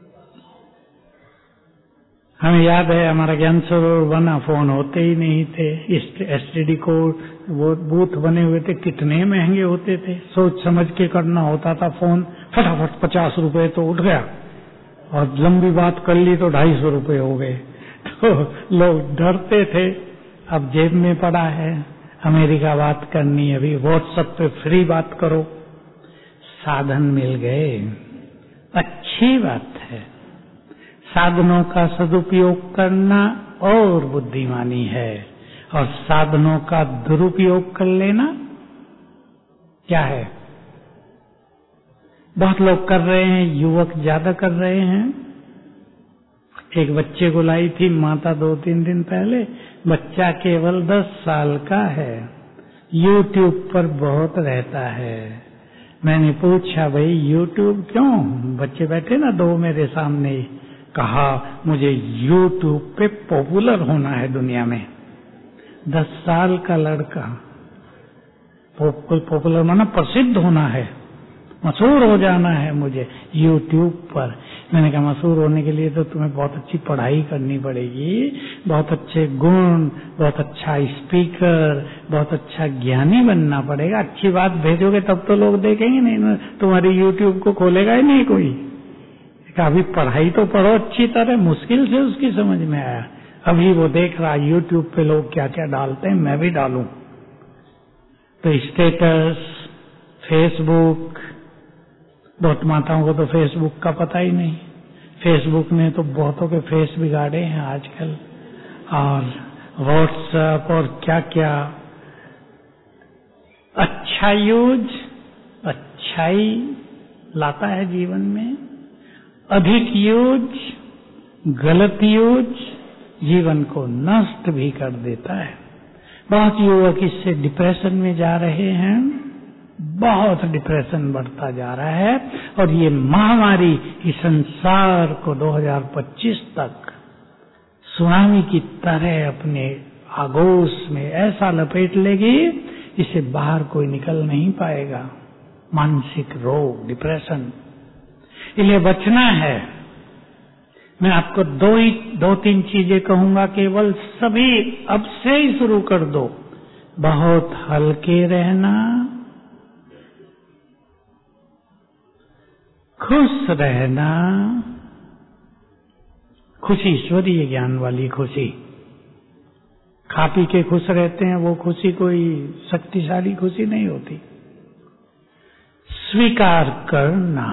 हमें याद है हमारा ज्ञान सरोवर बना, फोन होते ही नहीं थे, एसटीडी कोड वो बूथ बने हुए थे, कितने महंगे होते थे, सोच समझ के करना होता था फोन, फटाफट पचास रुपए तो उठ गया और लंबी बात कर ली तो ढाई सौ रुपये हो गए। तो लोग डरते थे, अब जेब में पड़ा है। अमेरिका बात करनी, अभी व्हाट्सएप पे फ्री बात करो, साधन मिल गए, अच्छी बात है। साधनों का सदुपयोग करना और बुद्धिमानी है, और साधनों का दुरुपयोग कर लेना क्या है? बहुत लोग कर रहे हैं, युवक ज्यादा कर रहे हैं। एक बच्चे को लाई थी माता दो तीन दिन पहले, बच्चा केवल दस साल का है, यूट्यूब पर बहुत रहता है। मैंने पूछा भाई यूट्यूब क्यों? बच्चे बैठे ना दो मेरे सामने, कहा मुझे यूट्यूब पे पॉपुलर होना है दुनिया में। दस साल का लड़का, पॉपुलर माना प्रसिद्ध होना है, मशहूर हो जाना है मुझे यूट्यूब पर। मैंने कहा मशहूर होने के लिए तो तुम्हें बहुत अच्छी पढ़ाई करनी पड़ेगी, बहुत अच्छे गुण, बहुत अच्छा स्पीकर, बहुत अच्छा ज्ञानी बनना पड़ेगा। अच्छी बात भेजोगे तब तो लोग देखेंगे, नहीं तुम्हारी यूट्यूब को खोलेगा ही नहीं कोई। अभी पढ़ाई तो पढ़ो अच्छी तरह, मुश्किल से उसकी समझ में आया। अभी वो देख रहा यूट्यूब पे लोग क्या क्या डालते हैं, मैं भी डालूं। तो स्टेटस, फेसबुक, बहुत माताओं को तो फेसबुक का पता ही नहीं। फेसबुक ने तो बहुतों के फेस बिगाड़े हैं आजकल, और व्हाट्सएप और क्या क्या। अच्छा यूज अच्छाई लाता है जीवन में, अधिक यूज गलत यूज जीवन को नष्ट भी कर देता है। बहुत युवक इससे डिप्रेशन में जा रहे हैं, बहुत डिप्रेशन बढ़ता जा रहा है, और ये महामारी इस संसार को दो हज़ार पच्चीस तक सुनामी की तरह अपने आगोश में ऐसा लपेट लेगी, इससे बाहर कोई निकल नहीं पाएगा। मानसिक रोग, डिप्रेशन, इसलिए बचना है। मैं आपको दो ही दो तीन चीजें कहूंगा केवल, सभी अब से ही शुरू कर दो। बहुत हल्के रहना, खुश रहना, खुशी ईश्वरीय ज्ञान वाली खुशी। खा पी के खुश रहते हैं, वो खुशी कोई शक्तिशाली खुशी नहीं होती। स्वीकार करना,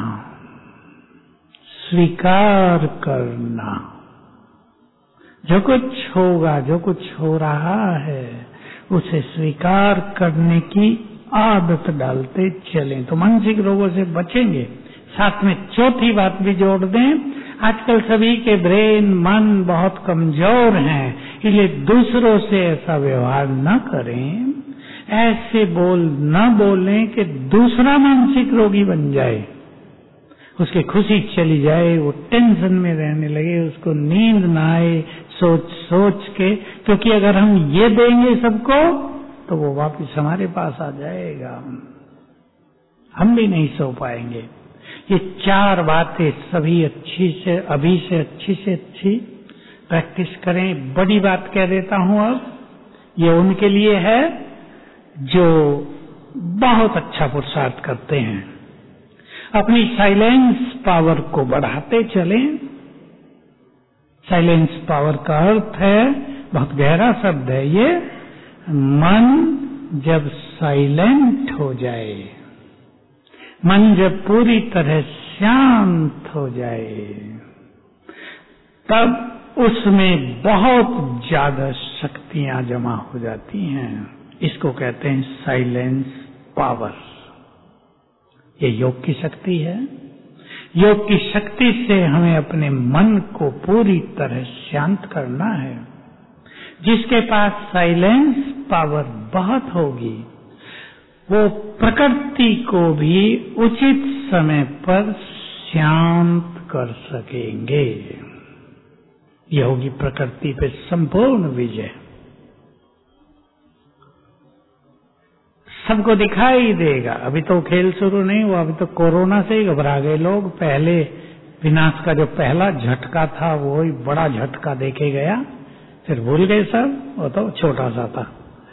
स्वीकार करना, जो कुछ होगा, जो कुछ हो रहा है, उसे स्वीकार करने की आदत डालते चलें तो मानसिक रोगों से बचेंगे। साथ में चौथी बात भी जोड़ दें, आजकल सभी के ब्रेन, मन बहुत कमजोर हैं, इसलिए दूसरों से ऐसा व्यवहार न करें, ऐसे बोल न बोलें कि दूसरा मानसिक रोगी बन जाए, उसकी खुशी चली जाए, वो टेंशन में रहने लगे, उसको नींद ना आए सोच सोच के। क्योंकि अगर हम ये देंगे सबको तो वो वापस हमारे पास आ जाएगा, हम भी नहीं सो पाएंगे। ये चार बातें सभी अच्छी से अभी से अच्छी से अच्छी प्रैक्टिस करें। बड़ी बात कह देता हूं अब, ये उनके लिए है जो बहुत अच्छा पुरुषार्थ करते हैं। अपनी साइलेंस पावर को बढ़ाते चलें। साइलेंस पावर का अर्थ है, बहुत गहरा शब्द है ये, मन जब साइलेंट हो जाए, मन जब पूरी तरह शांत हो जाए, तब उसमें बहुत ज्यादा शक्तियां जमा हो जाती हैं। इसको कहते हैं साइलेंस पावर। ये योग की शक्ति है। योग की शक्ति से हमें अपने मन को पूरी तरह शांत करना है। जिसके पास साइलेंस पावर बहुत होगी, वो प्रकृति को भी उचित समय पर शांत कर सकेंगे। यह होगी प्रकृति पे संपूर्ण विजय। सबको दिखाई देगा। अभी तो खेल शुरू नहीं हुआ, अभी तो कोरोना से ही घबरा गए लोग। पहले विनाश का जो पहला झटका था वो ही बड़ा झटका देके गया, फिर भूल गए सब, वो तो छोटा सा था।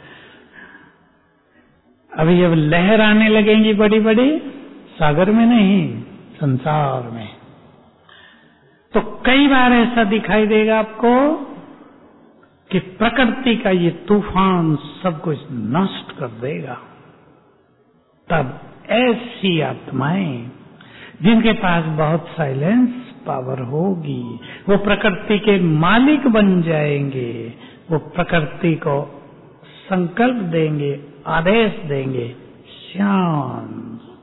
अभी जब लहर आने लगेंगी बड़ी बड़ी, सागर में नहीं संसार में, तो कई बार ऐसा दिखाई देगा आपको कि प्रकृति का ये तूफान सब कुछ नष्ट कर देगा। तब ऐसी आत्माएं जिनके पास बहुत साइलेंस पावर होगी, वो प्रकृति के मालिक बन जाएंगे। वो प्रकृति को संकल्प देंगे, आदेश देंगे, शांत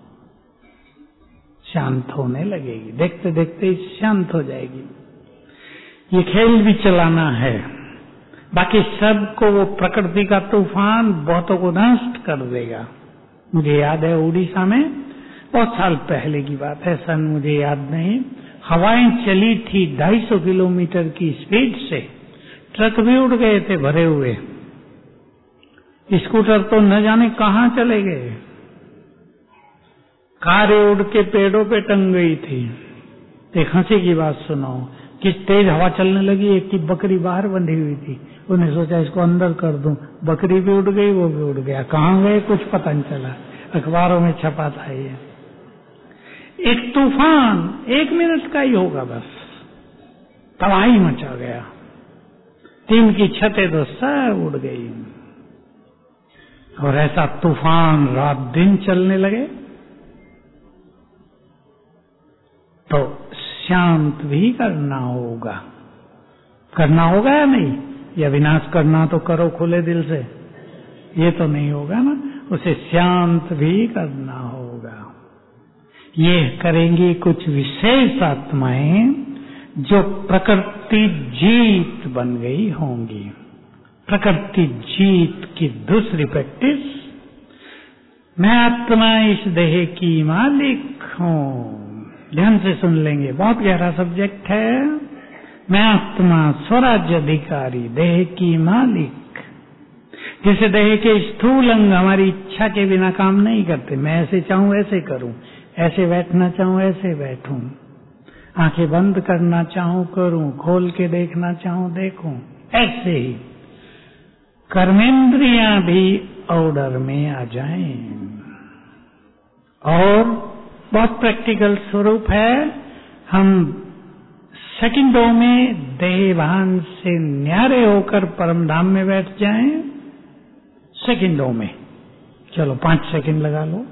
शांत होने लगेगी। देखते देखते ही शांत हो जाएगी। ये खेल भी चलाना है, बाकी सबको वो प्रकृति का तूफान बहुतों को नष्ट कर देगा। मुझे याद है उड़ीसा में बहुत साल पहले की बात है, सन मुझे याद नहीं, हवाएं चली थी ढाई सौ किलोमीटर की स्पीड से, ट्रक भी उड़ गए थे भरे हुए, स्कूटर तो न जाने कहां चले गए, कारें उड़ के पेड़ों पे टंग गई थी। एक हंसी की बात सुनाओ, किस तेज हवा चलने लगी, एक की बकरी बाहर बंधी हुई थी, उन्हें सोचा इसको अंदर कर दूं, बकरी भी उड़ गई, वो भी उड़ गया, कहां गए कुछ पता नहीं चला। अखबारों में छपा था ये। एक तूफान एक मिनट का ही होगा, बस तबाही मचा गया, टीम की छतें तो सब उड़ गई। और ऐसा तूफान रात दिन चलने लगे तो शांत भी करना होगा। करना होगा या नहीं? या विनाश करना तो करो खुले दिल से, ये तो नहीं होगा ना, उसे शांत भी करना होगा। ये करेंगी कुछ विशेष आत्माएं जो प्रकृति जीत बन गई होंगी। प्रकृति जीत की दूसरी प्रैक्टिस, मैं आत्मा इस देह की मालिक हूं। ध्यान से सुन लेंगे, बहुत गहरा सब्जेक्ट है। मैं आत्मा स्वराज्य अधिकारी, देह की मालिक। जैसे देह के स्थूल अंग हमारी इच्छा के बिना काम नहीं करते। मैं ऐसे चाहूं ऐसे करूं, ऐसे बैठना चाहूं ऐसे बैठूं, आंखें बंद करना चाहूं करूं, खोल के देखना चाहूं देखूं, ऐसे ही कर्मेंद्रियां भी ऑर्डर में आ जाएं। और बहुत प्रैक्टिकल स्वरूप है, हम सेकंडों में देहभान से न्यारे होकर परम धाम में बैठ जाएं। सेकंडों में, चलो पांच सेकंड लगा लो।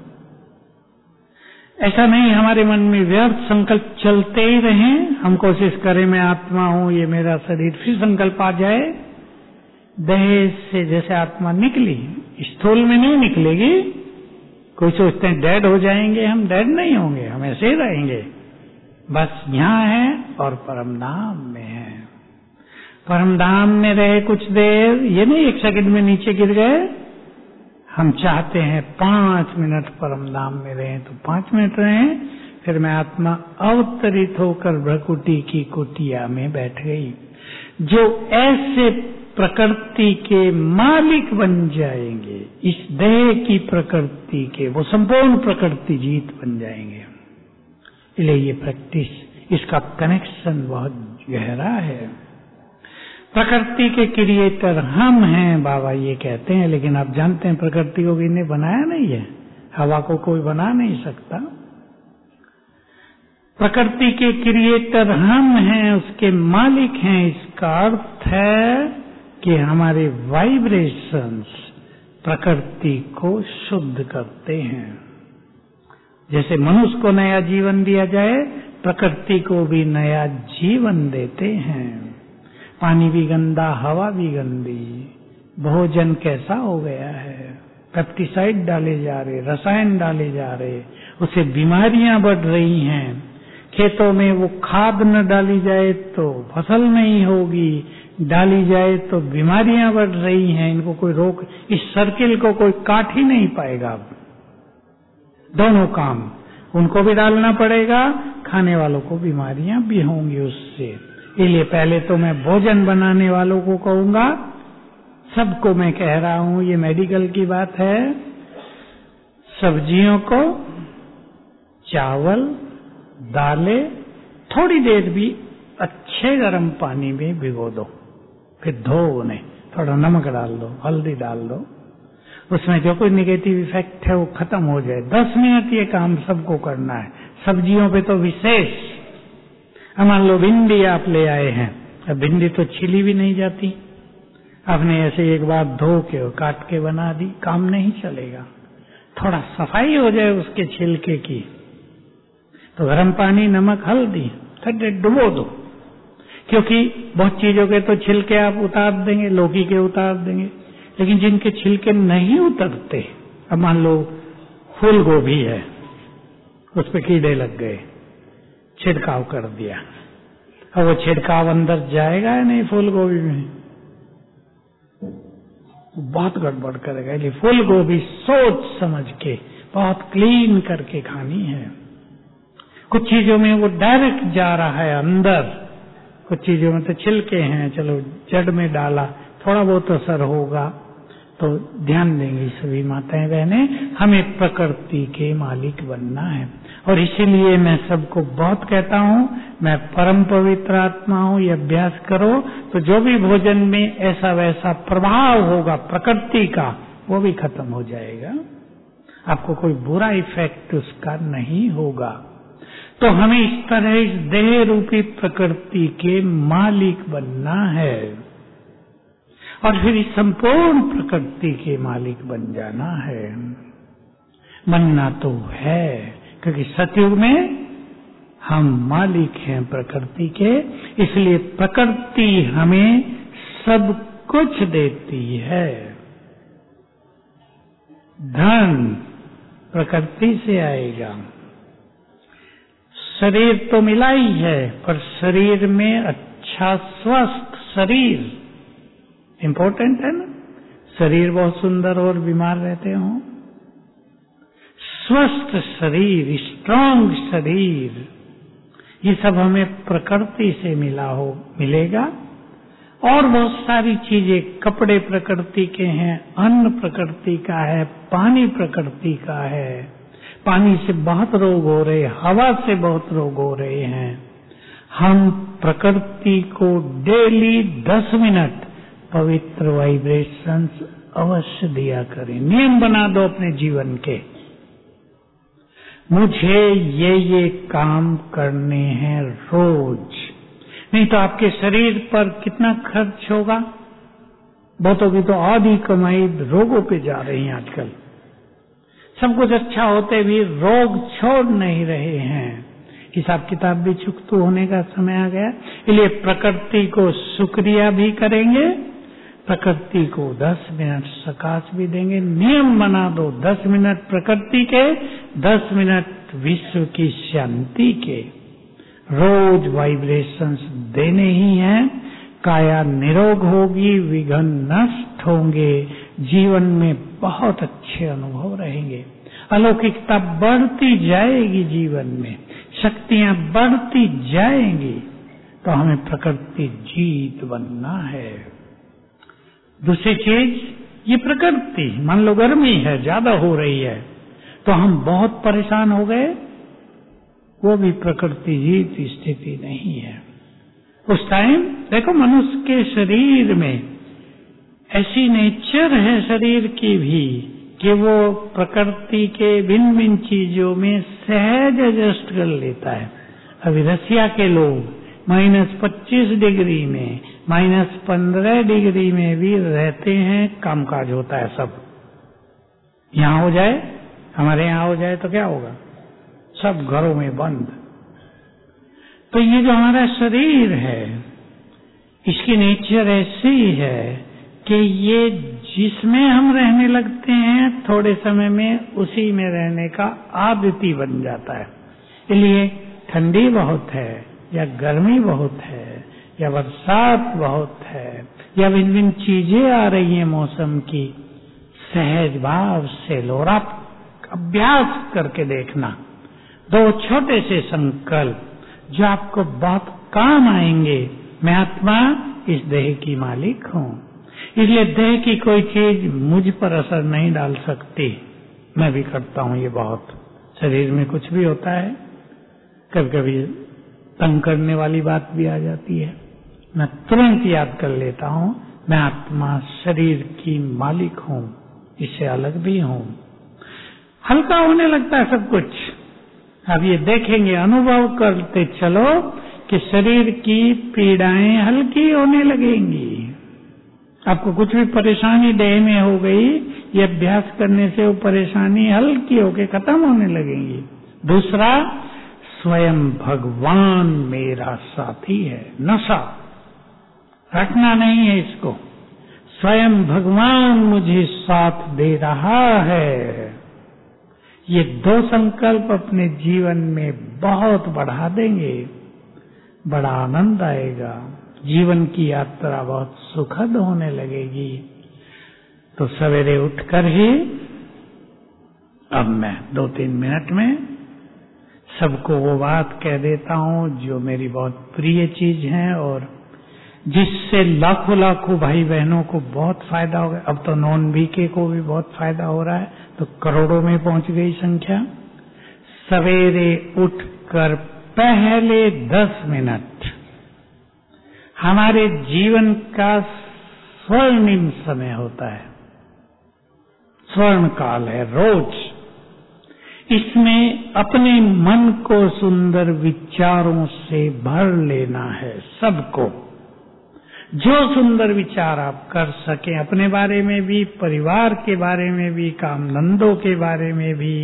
ऐसा नहीं हमारे मन में व्यर्थ संकल्प चलते ही रहें। हम कोशिश करें मैं आत्मा हूं, ये मेरा शरीर, फिर संकल्प आ जाए। देह से जैसे आत्मा निकली, स्थूल में नहीं निकलेगी। कोई सोचते हैं डेड हो जाएंगे, हम डेड नहीं होंगे, हम ऐसे ही रहेंगे, बस यहाँ है और परम धाम में है। परम धाम में रहे कुछ देर, ये नहीं एक सेकंड में नीचे गिर गए। हम चाहते हैं पांच मिनट परम धाम में रहें तो पांच मिनट रहें। फिर मैं आत्मा अवतरित होकर भ्रकुटी की कुटिया में बैठ गई। जो ऐसे प्रकृति के मालिक बन जाएंगे, इस देह की प्रकृति के, वो संपूर्ण प्रकृति जीत बन जाएंगे। इसलिए ये प्रैक्टिस, इसका कनेक्शन बहुत गहरा है। प्रकृति के क्रिएटर हम हैं, बाबा ये कहते हैं, लेकिन आप जानते हैं प्रकृति को किसने बनाया नहीं है। हवा को कोई बना नहीं सकता, प्रकृति के क्रिएटर हम हैं, उसके मालिक हैं। इसका अर्थ है कि हमारे वाइब्रेशंस प्रकृति को शुद्ध करते हैं। जैसे मनुष्य को नया जीवन दिया जाए, प्रकृति को भी नया जीवन देते हैं। पानी भी गंदा, हवा भी गंदी, भोजन कैसा हो गया है, पेस्टिसाइड डाले जा रहे, रसायन डाले जा रहे, उससे बीमारियां बढ़ रही हैं। खेतों में वो खाद न डाली जाए तो फसल नहीं होगी, डाली जाए तो बीमारियां बढ़ रही हैं। इनको कोई रोक, इस सर्किल को कोई काट ही नहीं पाएगा। दोनों काम उनको भी डालना पड़ेगा, खाने वालों को बीमारियां भी होंगी उससे। इसलिए पहले तो मैं भोजन बनाने वालों को कहूंगा, सबको मैं कह रहा हूं, ये मेडिकल की बात है, सब्जियों को चावल, दालें थोड़ी देर भी अच्छे गर्म पानी में भिगो दो, फिर धो उन्हें, थोड़ा नमक डाल दो, हल्दी डाल दो, उसमें जो कोई निगेटिव इफेक्ट है वो खत्म हो जाए। दस मिनट ये काम सबको करना है। सब्जियों पे तो विशेष। मान लो भिंडी आप ले आए हैं, अब भिंडी तो छिली भी नहीं जाती, आपने ऐसे एक बार धो के और काट के बना दी, काम नहीं चलेगा। थोड़ा सफाई हो जाए उसके छिलके की, तो गर्म पानी, नमक, हल्दी थोड़े डुबो दो, क्योंकि बहुत चीजों के तो छिलके आप उतार देंगे, लौकी के उतार देंगे, लेकिन जिनके छिलके नहीं उतरते, अब मान लो फूल गोभी है, उस पे कीड़े लग गए, छिड़काव कर दिया, अब वो छिड़काव अंदर जाएगा या नहीं फूल गोभी में? बहुत गड़बड़ करेगा। इसलिए फूल गोभी सोच समझ के बहुत क्लीन करके खानी है। कुछ चीजों में वो डायरेक्ट जा रहा है अंदर, कुछ चीजों में तो छिलके हैं, चलो जड़ में डाला, थोड़ा बहुत असर होगा, तो ध्यान देंगी सभी माताएं बहनें। हमें प्रकृति के मालिक बनना है, और इसीलिए मैं सबको बहुत कहता हूँ, मैं परम पवित्र आत्मा हूँ, ये अभ्यास करो तो जो भी भोजन में ऐसा वैसा प्रभाव होगा प्रकृति का, वो भी खत्म हो जाएगा, आपको कोई बुरा इफेक्ट उसका नहीं होगा। तो हमें इस तरह इस देह रूपी प्रकृति के मालिक बनना है, और फिर इस संपूर्ण प्रकृति के मालिक बन जाना है। बनना तो है, क्योंकि सतयुग में हम मालिक हैं प्रकृति के, इसलिए प्रकृति हमें सब कुछ देती है। धन प्रकृति से आएगा, शरीर तो मिला ही है, पर शरीर में अच्छा स्वस्थ शरीर इम्पोर्टेंट है ना। शरीर बहुत सुंदर और बीमार रहते हो, स्वस्थ शरीर, स्ट्रांग शरीर, ये सब हमें प्रकृति से मिला हो मिलेगा। और बहुत सारी चीजें, कपड़े प्रकृति के हैं, अन्न प्रकृति का है, पानी प्रकृति का है। पानी से बहुत रोग हो रहे, हवा से बहुत रोग हो रहे हैं। हम प्रकृति को डेली दस मिनट पवित्र वाइब्रेशंस अवश्य दिया करें। नियम बना दो अपने जीवन के, मुझे ये ये काम करने हैं रोज, नहीं तो आपके शरीर पर कितना खर्च होगा। बहुतों की तो आधी कमाई रोगों पे जा रही है आजकल। सब कुछ अच्छा होते भी रोग छोड़ नहीं रहे हैं। हिसाब किताब भी चुकतू होने का समय आ गया। इसलिए प्रकृति को शुक्रिया भी करेंगे, प्रकृति को दस मिनट सकाश भी देंगे। नियम बना दो, दस मिनट प्रकृति के, दस मिनट विश्व की शांति के। रोज वाइब्रेशंस देने ही हैं। काया निरोग होगी, विघ्न नष्ट होंगे, जीवन में बहुत अच्छे अनुभव रहेंगे, अलौकिकता बढ़ती जाएगी, जीवन में शक्तियां बढ़ती जाएंगी। तो हमें प्रकृति जीत बनना है। दूसरी चीज, ये प्रकृति, मान लो गर्मी है, ज्यादा हो रही है, तो हम बहुत परेशान हो गए, वो भी प्रकृति जीत स्थिति नहीं है। उस टाइम देखो, मनुष्य के शरीर में ऐसी नेचर है शरीर की भी कि वो प्रकृति के भिन्न भिन्न चीजों में सहज एडजस्ट कर लेता है। अभी रसिया के लोग माइनस पच्चीस डिग्री में, माइनस पंद्रह डिग्री में भी रहते हैं, कामकाज होता है सब। यहाँ हो जाए, हमारे यहाँ हो जाए तो क्या होगा? सब घरों में बंद। तो ये जो हमारा शरीर है, इसकी नेचर ऐसी है कि ये जिसमें हम रहने लगते हैं थोड़े समय में उसी में रहने का आदती बन जाता है। इसलिए ठंडी बहुत है या गर्मी बहुत है या बरसात बहुत है या भिन्न भिन्न चीजें आ रही हैं मौसम की, सहज भाव से लो और आप अभ्यास करके देखना। दो छोटे से संकल्प जो आपको बहुत काम आएंगे। मैं आत्मा इस देह की मालिक हूँ, इसलिए देह की कोई चीज मुझ पर असर नहीं डाल सकती। मैं भी करता हूँ ये बहुत। शरीर में कुछ भी होता है, कभी कभी तंग करने वाली बात भी आ जाती है, मैं तुरंत याद कर लेता हूँ मैं आत्मा शरीर की मालिक हूँ, इससे अलग भी हूँ। हल्का होने लगता है सब कुछ। अब ये देखेंगे, अनुभव करते चलो कि शरीर की पीड़ाएं हल्की होने लगेंगी। आपको कुछ भी परेशानी देह में हो गई, ये अभ्यास करने से वो परेशानी हल्की होके खत्म होने लगेंगी। दूसरा, स्वयं भगवान मेरा साथी है। नशा रखना नहीं है इसको। स्वयं भगवान मुझे साथ दे रहा है। ये दो संकल्प अपने जीवन में बहुत बढ़ा देंगे, बड़ा आनंद आएगा, जीवन की यात्रा बहुत सुखद होने लगेगी। तो सवेरे उठकर ही अब मैं दो तीन मिनट में सबको वो बात कह देता हूँ जो मेरी बहुत प्रिय चीज है और जिससे लाखों लाखों भाई बहनों को बहुत फायदा हो गया। अब तो नॉन बीके को भी बहुत फायदा हो रहा है, तो करोड़ों में पहुंच गई संख्या। सवेरे उठकर पहले दस मिनट हमारे जीवन का स्वर्णिम समय होता है, स्वर्ण काल है रोज। इसमें अपने मन को सुंदर विचारों से भर लेना है। सबको जो सुंदर विचार आप कर सके, अपने बारे में भी, परिवार के बारे में भी, काम धंधों के बारे में भी,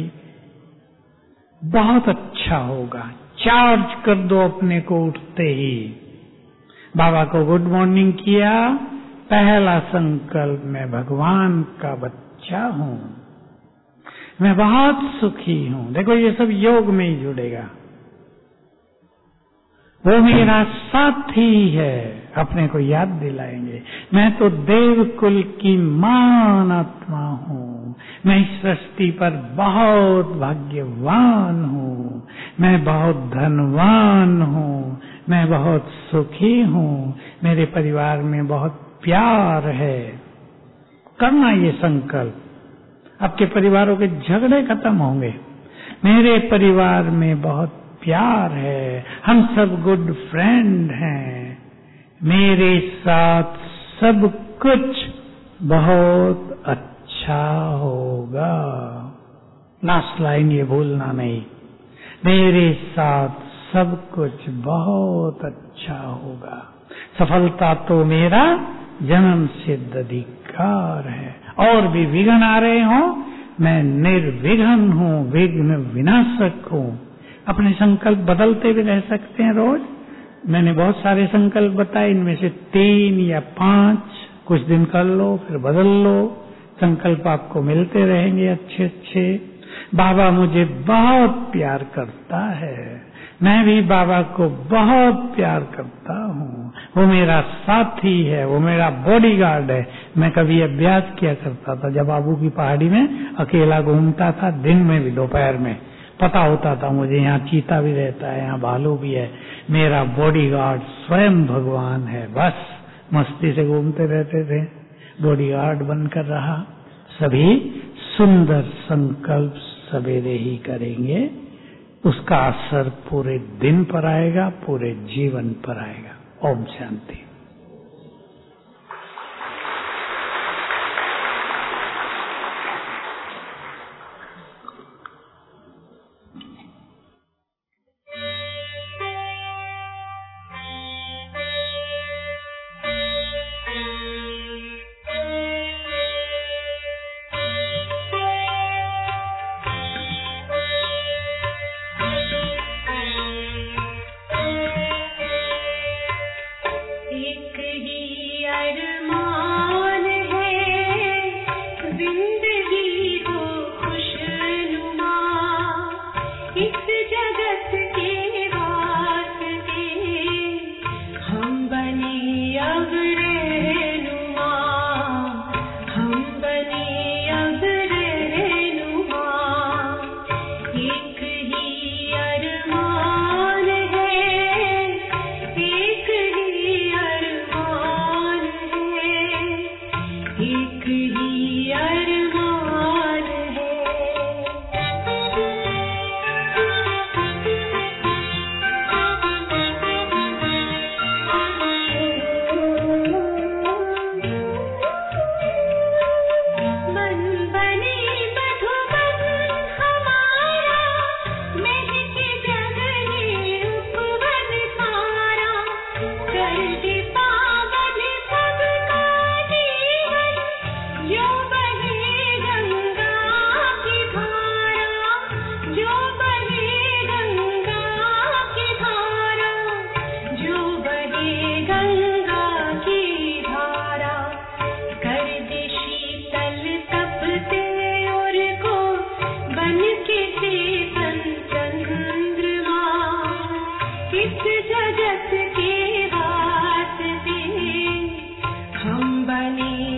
बहुत अच्छा होगा। चार्ज कर दो अपने को उठते ही। बाबा को गुड मॉर्निंग किया, पहला संकल्प मैं भगवान का बच्चा हूँ, मैं बहुत सुखी हूँ। देखो ये सब योग में ही जुड़ेगा। वो मेरा साथी है, अपने को याद दिलाएंगे। मैं तो देव कुल की महान आत्मा हूँ, मैं इस सृष्टि पर बहुत भाग्यवान हूँ, मैं बहुत धनवान हूँ, मैं बहुत सुखी हूँ, मेरे परिवार में बहुत प्यार है। करना ये संकल्प, आपके परिवारों के झगड़े खत्म होंगे। मेरे परिवार में बहुत प्यार है, हम सब गुड फ्रेंड हैं, मेरे साथ सब कुछ बहुत अच्छा होगा। लास्ट लाइन ये भूलना नहीं, मेरे साथ सब कुछ बहुत अच्छा होगा। सफलता तो मेरा जन्म सिद्ध अधिकार है। और भी विघ्न आ रहे हो, मैं निर्विघ्न हूँ, विघ्न विनाशक हूँ। अपने संकल्प बदलते भी रह सकते हैं रोज। मैंने बहुत सारे संकल्प बताए, इनमें से तीन या पांच कुछ दिन कर लो, फिर बदल लो। संकल्प आपको मिलते रहेंगे अच्छे अच्छे। बाबा मुझे बहुत प्यार करता है, मैं भी बाबा को बहुत प्यार करता हूँ। वो मेरा साथी है, वो मेरा बॉडीगार्ड है। मैं कभी अभ्यास किया करता था जब बाबू की पहाड़ी में अकेला घूमता था, दिन में भी दोपहर में। पता होता था मुझे यहाँ चीता भी रहता है, यहाँ भालू भी है। मेरा बॉडीगार्ड स्वयं भगवान है। बस मस्ती से घूमते रहते थे, बॉडीगार्ड बनकर रहा। सभी सुंदर संकल्प सवेरे ही करेंगे, उसका असर पूरे दिन पर आएगा, पूरे जीवन पर आएगा। ओम शांति। जाने